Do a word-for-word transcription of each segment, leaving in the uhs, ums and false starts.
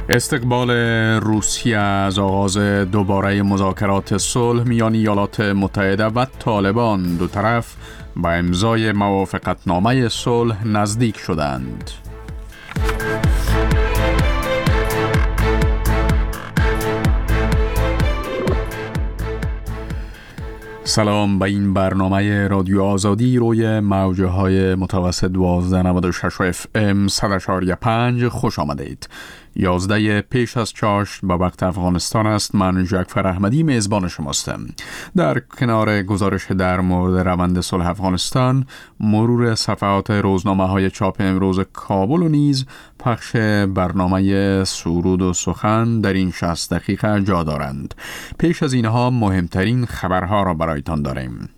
استقبال روسیه از آغاز دوباره مذاکرات صلح میان ایالات متحده و طالبان دو طرف با امضای موافقتنامه صلح نزدیک شدند. سلام، به این برنامه رادیو آزادی روی موجه های متوسط دوازده نود و شش اف ام صد و چهار و پنج خوش آمدید. یازده پیش از چاشت با وقت افغانستان است. من جعفر احمدی میزبان شماستم. در کنار گزارش در مورد روند صلح افغانستان، مرور صفحات روزنامه های چاپ امروز کابل و نیز پخش برنامه سرود و سخن در این شصت دقیقه جا دارند. پیش از اینها مهمترین خبرها را برایتان داریم.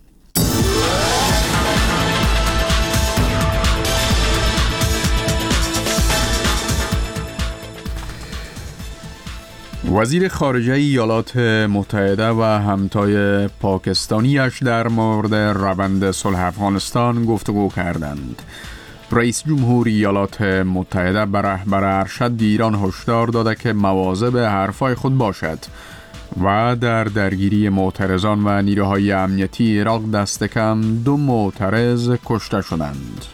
وزیر خارجه ایالات متحده و همتای پاکستانیش در مورد روند صلح افغانستان گفتگو کردند. رئیس جمهور ایالات متحده به رهبر ارشد ایران هشدار داده که مواظب حرفای خود باشد و در درگیری معترضان و نیروهای امنیتی عراق دست کم دو معترض کشته شدند.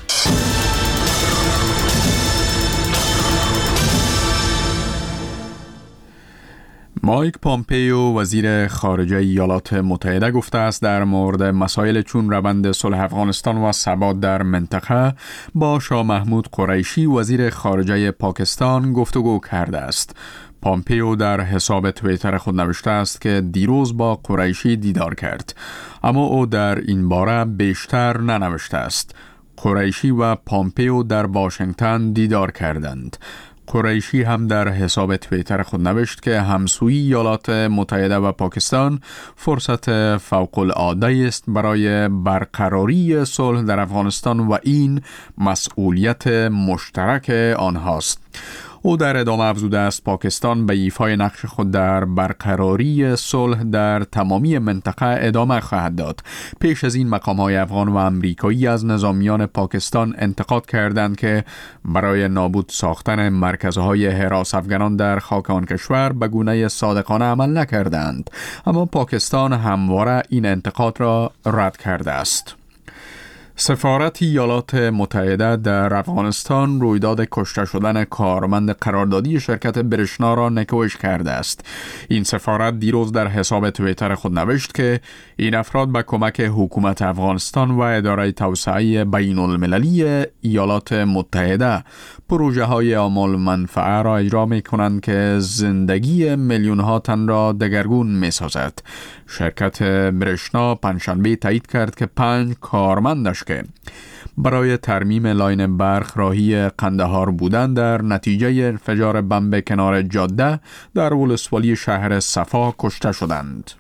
مایک پامپیو وزیر خارجه ایالات متحده گفته است در مورد مسائل چون روند صلح افغانستان و ثبات در منطقه با شاه محمود قریشی وزیر خارجه پاکستان گفتگو کرده است. پامپیو در حساب توییتر خود نوشته است که دیروز با قریشی دیدار کرد، اما او در این باره بیشتر ننوشته است. قریشی و پامپیو در واشنگتن دیدار کردند. قریشی هم در حساب توییتر خود نوشت که همسویی ایالات متحده و پاکستان فرصت فوق العاده است برای برقراری صلح در افغانستان و این مسئولیت مشترک آنهاست. او در ادامه افزوده است پاکستان به ایفای نقش خود در برقراری صلح در تمامی منطقه ادامه خواهد داد. پیش از این مقام‌های افغان و امریکایی از نظامیان پاکستان انتقاد کردند که برای نابود ساختن مرکزهای حراس افغانان در خاک آن کشور به گونه صادقانه عمل نکردند، اما پاکستان همواره این انتقاد را رد کرده است. سفارت ایالات متحده در افغانستان رویداد کشته شدن کارمند قراردادی شرکت برشنا را نکوش کرده است. این سفارت دیروز در حساب توییتر خود نوشت که این افراد به کمک حکومت افغانستان و اداره توسعه بین المللی ایالات متحده پروژه های عامل منفعه را اجرا می کنند که زندگی میلیون ها تن را دگرگون می سازد. شرکت برشنا پنجشنبه تایید کرد که پنج کارمندش که برای ترمیم لاین برق راهی قندهار بودند در نتیجه انفجار بمب کنار جاده در ولسوالی شهر صفا کشته شدند.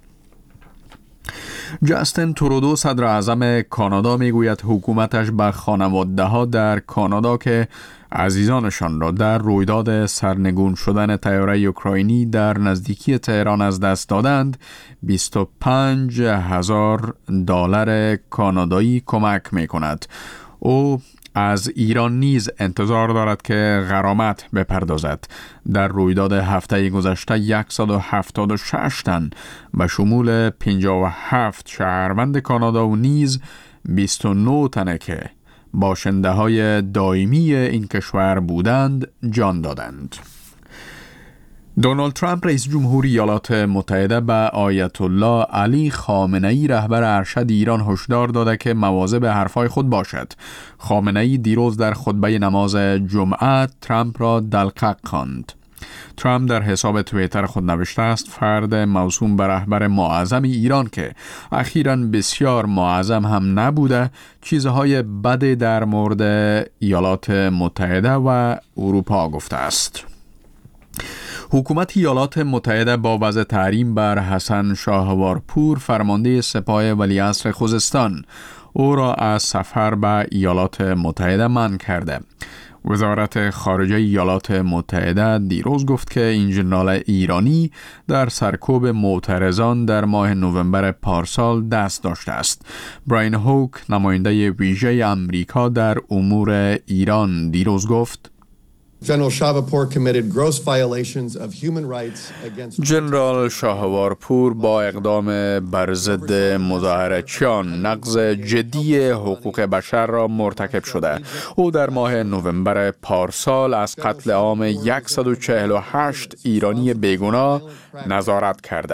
جاستین ترودو صدر اعظم کانادا میگوید حکومتش به خانواده ها در کانادا که عزیزانشان را در رویداد سرنگون شدن طیاره اوکراینی در نزدیکی تهران از دست دادند بیست و پنج هزار دلار کانادایی کمک می کند. او از ایران نیز انتظار دارد که غرامت بپردازد. در رویداد هفته گذشته صد و هفتاد و شش تن به شمول پنجاه و هفت شهروند کانادا و نیز بیست و نه تنه که باشنده های دائمی این کشور بودند جان دادند. دونالد ترامپ رئیس جمهور ایالات متحده به آیت الله علی خامنه‌ای رهبر ارشد ایران هشدار داده که مواظب حرفای خود باشد. خامنه‌ای دیروز در خطبه نماز جمعه ترامپ را دلقق خواند. ترامپ در حساب توییتر خود نوشته است فرد موسوم به رهبر معظم ایران که اخیراً بسیار معظم هم نبوده چیزهای بد در مورد ایالات متحده و اروپا گفته است. حکومت ایالات متحده با وضع تحریم بر حسن شاهوارپور فرمانده سپاه ولیعصر خوزستان او را از سفر به ایالات متحده منع کرده. وزارت خارجه ایالات متحده دیروز گفت که این ژنرال ایرانی در سرکوب معترضان در ماه نوامبر پارسال دست داشته است. براین هوک نماینده ویژه آمریکا در امور ایران دیروز گفت جنرال شاهوارپور با اقدام بر ضد مظاهرچیان نقض جدی حقوق بشر را مرتکب شده. او در ماه نوامبر پارسال از قتل عام صد و چهل و هشت ایرانی بیگناه نظارت کرده.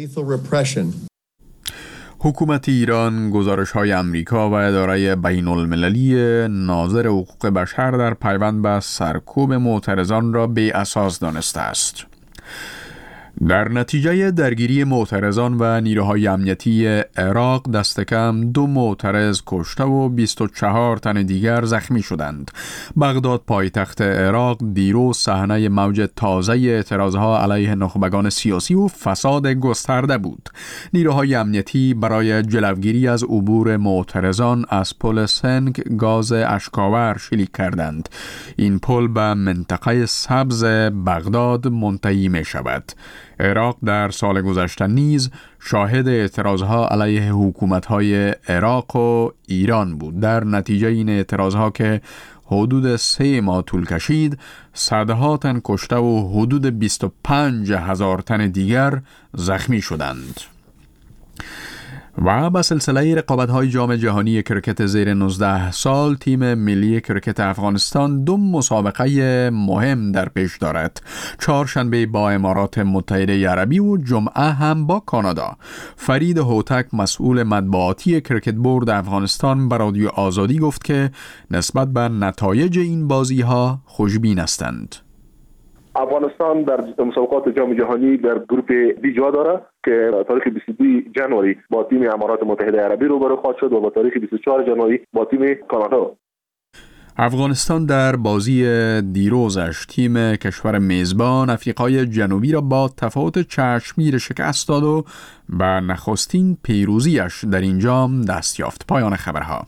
حکومت ایران گزارش‌های آمریکا و اداره بین المللی ناظر حقوق بشر در پیوند به سرکوب معترضان را بی اساس دانسته است. در نتیجه درگیری معترضان و نیروهای امنیتی عراق دست کم دو معترض کشته و بیست و چهار تن دیگر زخمی شدند. بغداد پایتخت عراق دیروز صحنه موج تازه اعتراضها علیه نخبگان سیاسی و فساد گسترده بود. نیروهای امنیتی برای جلوگیری از عبور معترضان از پل سنگ گاز اشکاور شلیک کردند. این پل به منطقه سبز بغداد منتهی می شود. عراق در سال گذشته نیز شاهد اعتراضها علیه حکومت‌های عراق و ایران بود. در نتیجه این اعتراضها که حدود سه ماه طول کشید، صدها تن کشته و حدود بیست و پنج هزار تن دیگر زخمی شدند. و به سلسله رقابت‌های جام جهانی کرکت زیر نوزده سال، تیم ملی کرکت افغانستان دو مسابقه مهم در پیش دارد. چهارشنبه با امارات متحده عربی و جمعه هم با کانادا. فرید هوتک مسئول مطبوعاتی کرکت بورد افغانستان به رادیو آزادی گفت که نسبت به نتایج این بازی‌ها خوشبین هستند. افغانستان در مسابقات جام جهانی در گروه بی جا داره که تاریخ بیست و دو ژانویه با تیم امارات متحده عربی روبرو خواهد شد و با تاریخ بیست و چهار ژانویه با تیم کانادا. افغانستان در بازی دیروزش تیم کشور میزبان آفریقای جنوبی را با تفاوت چشمگیر شکست داد و به نخستین پیروزیش در این جام دست یافت. پایان خبرها.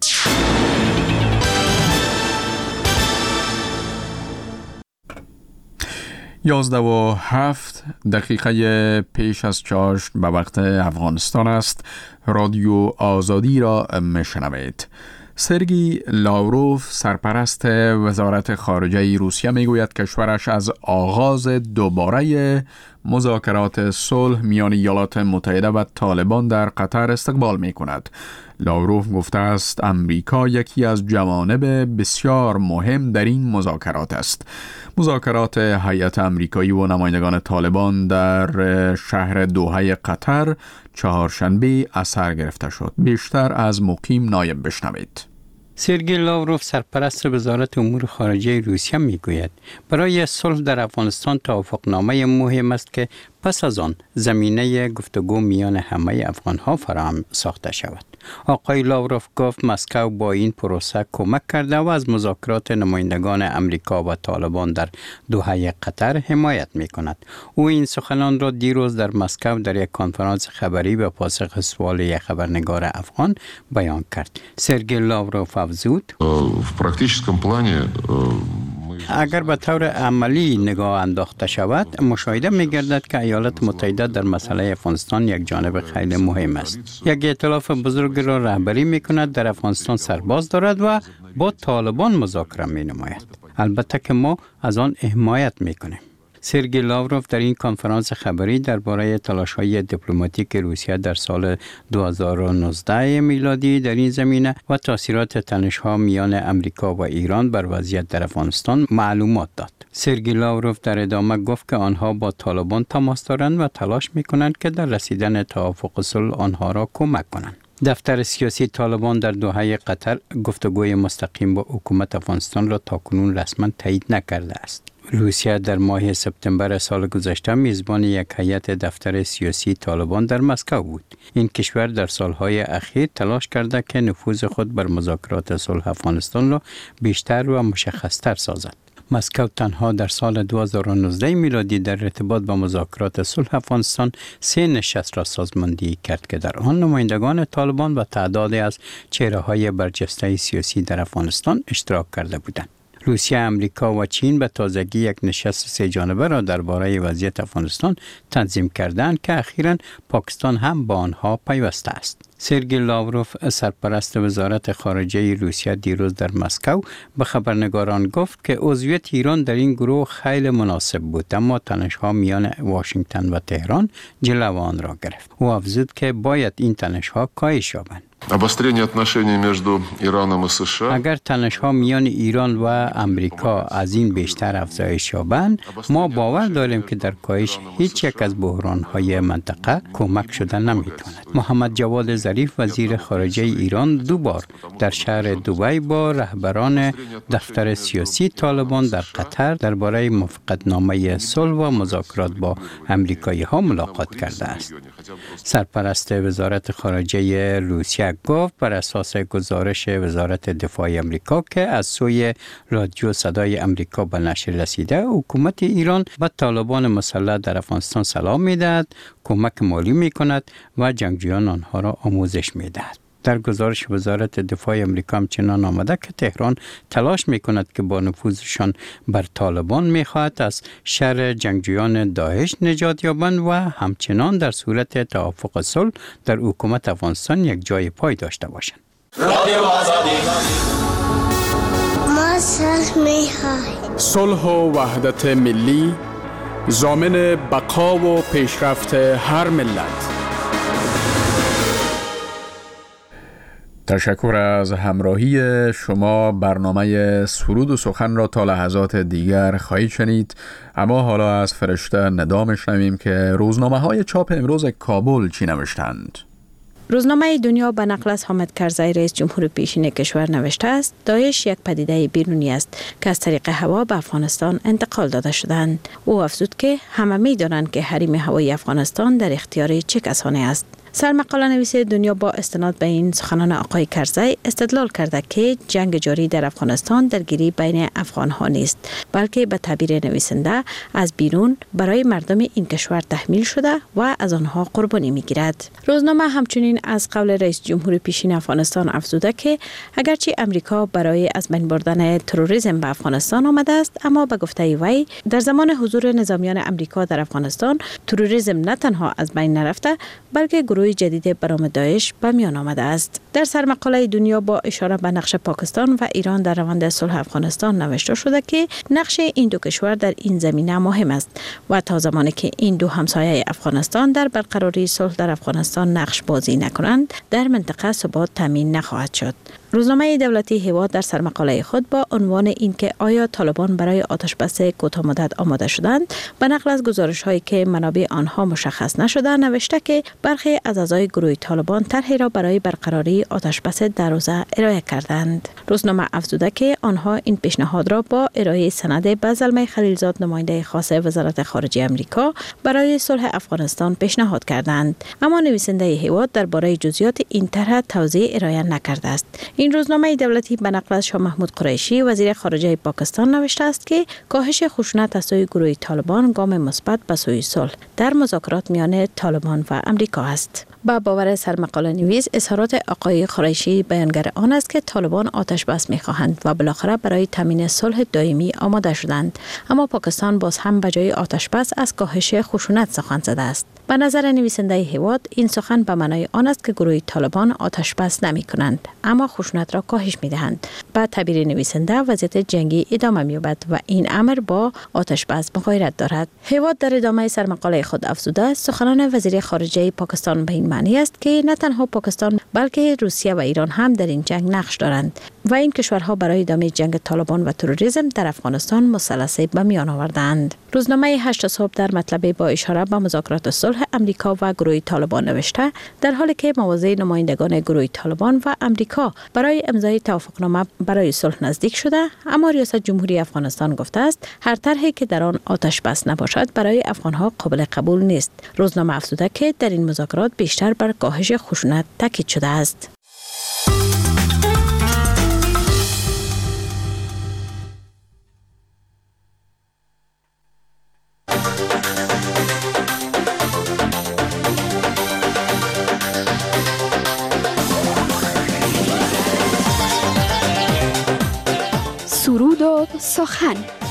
یازده و هفت دقیقه پیش از چاشت به وقت افغانستان است. رادیو آزادی را میشنوید. سرگی لاوروف سرپرست وزارت خارجه روسیه میگوید کشورش از آغاز دوباره مذاکرات صلح میان ایالات متحده و طالبان در قطر استقبال می کند. لاوروف گفته است امریکا یکی از جوانب بسیار مهم در این مذاکرات است. مذاکرات هیئت امریکایی و نمایندگان طالبان در شهر دوحه قطر چهارشنبه اثر گرفته شد. بیشتر از مقیم نایب بشنوید. سرگی لاوروف سرپرست وزارت امور خارجه روسیه میگوید برای صلح در افغانستان توافقنامه مهم است که پس از آن زمینه گفتگو میان همه افغانها فراهم ساخته شود. آقای لاوروف گفت مسکو با این پروسه کمک کرده و از مذاکرات نمایندگان امریکا و طالبان در دوحه قطر حمایت می کند. او این سخنان را دیروز در مسکو در یک کنفرانس خبری به پاسخ سوال یک خبرنگار افغان بیان کرد. سرگی لاوروف افزود اگر به طور عملی نگاه انداخته شود مشاهده می گردد که ایالات متحده در مسئله افغانستان یک جانب خیلی مهم است. یک ائتلاف بزرگ را رهبری می کند، در افغانستان سرباز دارد و با طالبان مذاکره می نماید. البته که ما از آن حمایت می کنیم. سرگی لاوروف در این کنفرانس خبری درباره تلاش‌های دیپلماتیک روسیه در سال دو هزار و نوزده میلادی در این زمینه و تاثیرات تنش‌ها میان امریکا و ایران بر وضعیت در افغانستان معلومات داد. سرگی لاوروف در ادامه گفت که آنها با طالبان تماس دارند و تلاش می‌کنند که در رسیدن توافق صلح آنها را کمک کنند. دفتر سیاسی طالبان در دوحه قطر گفتگوی مستقیم با حکومت افغانستان را تاکنون رسما تایید نکرده است. روسیه در ماه سپتامبر سال گذشته میزبان یک هیئت دفتر سیاسی طالبان در مسکو بود. این کشور در سالهای اخیر تلاش کرده که نفوذ خود بر مذاکرات صلح افغانستان را بیشتر و مشخص‌تر سازد. مسکو تنها در سال دو هزار و نوزده میلادی در ارتباط با مذاکرات صلح افغانستان سه نشست را سازماندهی کرد که در آن نمایندگان طالبان و تعدادی از چهره‌های برجسته سیاسی در افغانستان اشتراک کرده بودند. روسیه، امریکا و چین به تازگی یک نشست سه جانبه را درباره وضعیت افغانستان تنظیم کردند که اخیراً پاکستان هم با آنها پیوسته است. سرگئی لاوروف سرپرست وزارت خارجه روسیه دیروز در مسکو به خبرنگاران گفت که عضویت ایران در این گروه خیلی مناسب بود، اما تنش‌ها میان واشنگتن و تهران جلو آن را گرفت. او افزود که باید این تنش‌ها کاهش یابند. обострение отношений между Ираном и США. اگر تنش‌ها میان ایران و امریکا از این بیشتر افزایش یابند، ما باور داریم که در کاهش هیچ یک از بحران‌های منطقه کمک شده نمی‌تواند. محمد جواد ظریف وزیر خارجه ایران دو بار در شهر دبی با رهبران دفتر سیاسی طالبان در قطر درباره موافقتنامه صلح و مذاکرات با امریکایی‌ها ملاقات کرده است. سرپرست وزارت خارجه روسیه گفت بر اساس گزارش وزارت دفاع امریکا که از سوی رادیو صدای امریکا به نشر رسیده، حکومت ایران به طالبان مسلح در افغانستان سلام می‌دهد، کمک مالی می‌کند و جنگجویان آنها را آموزش می‌دهد. در گزارش وزارت دفاع امریکا همچنان آمده که تهران تلاش می‌کند که با نفوذشان بر طالبان می‌خواهد از شر جنگجویان داعش نجات یابند و همچنان در صورت توافق صلح در حکومت افغانستان یک جای پای داشته باشند. ما صلح می‌خواهیم. صلح و وحدت ملی ضامن بقا و پیشرفت هر ملت. تشکر از همراهی شما. برنامه سرود و سخن را تا لحظات دیگر خواهید شنید، اما حالا از فرشته ندا میشنویم که روزنامه های چاپ امروز کابل چی نوشتند. روزنامه دنیا به نقل از حامد کرزی رئیس جمهور پیشین کشور نوشته است داعش یک پدیده بیرونی است که از طریق هوا به افغانستان انتقال داده شدند. او افزود که همه می دانند که حریم هوایی افغانستان در اختیار چه کسانی است. سرمقاله نویس دنیا با استناد به این سخنان آقای کرزی استدلال کرده که جنگ جاری در افغانستان درگیری بین افغان ها نیست، بلکه به تعبیر نویسنده از بیرون برای مردم این کشور تحمیل شده و از آنها قربانی می گیرد. روزنامه همچنین از قول رئیس جمهور پیشین افغانستان افزوده که اگرچه امریکا برای از بین بردن تروریسم به افغانستان آمده است، اما به گفته وی در زمان حضور نظامیان امریکا در افغانستان تروریسم نه تنها از بین نرفته، بلکه گروه جدید به نام داعش به میان آمده است. در سرمقاله دنیا با اشاره به نقش پاکستان و ایران در روند صلح افغانستان نوشته شده که نقش این دو کشور در این زمینه مهم است و تا زمانی که این دو همسایه افغانستان در برقراری صلح در افغانستان نقش بازی نکنند، در منطقه ثبات تامین نخواهد شد. روزنامه دولتی هیواد در سرمقاله خود با عنوان اینکه آیا طالبان برای آتشبس کوتاه مدت آماده شدند، به نقل از گزارش‌هایی که منابع آنها مشخص نشده نوشته که برخی از اعضای گروه طالبان طرحی را برای برقراری آتشبس در روزه ارائه کردند. روزنامه افزوده که آنها این پیشنهاد را با ارائه سند به زلمه خلیلزاد نماینده خاص وزارت خارجه آمریکا برای صلح افغانستان پیشنهاد کردند، اما نویسنده هیواد درباره جزئیات این طرح توضیح ارائه نکرده است. این روزنامه دولتی به نقل از شاه محمود قریشی وزیر خارجه پاکستان نوشته است که کاهش خشونت از سوی گروه طالبان گام مثبت به سوی صلح در مذاکرات میان طالبان و امریکا است. با باور سرمقاله نویس اظهارات آقای قریشی بیانگر آن است که طالبان آتش بس می‌خواهند و بالاخره برای تامین صلح دائمی آماده شدند، اما پاکستان باز هم به جای آتش بس از کاهش خشونت سخن زده است. به نظر نویسنده هیواد این سخن به معنای آن است که گروه طالبان آتش بس نمی کنند، اما خشونت را کاهش می دهند. به تعبیر نویسنده وضعیت جنگی ادامه می یابد و این امر با آتش بس مغایرت دارد. هیواد در ادامه سرمقاله خود افزوده سخنان وزیر خارجه پاکستان به این معنی است که نه تنها پاکستان بلکه روسیه و ایران هم در این جنگ نقش دارند و این کشورها برای ادامه جنگ طالبان و تروریسم در افغانستان مثلثی به میان آوردند. روزنامه هشت صبح در مطلبی با اشاره به مذاکرات صلح امریکا و گروه طالبان نوشته در حالی که مواضع نمایندگان گروه طالبان و امریکا برای امضای توافقنامه برای صلح نزدیک شده، اما ریاست جمهوری افغانستان گفته است هر طرحی که در آن آتش بس نباشد برای افغانها قابل قبول نیست. روزنامه افزوده که در این مذاکرات بیشتر بر کاهش خشونت تاکید شده است. سرود و سخن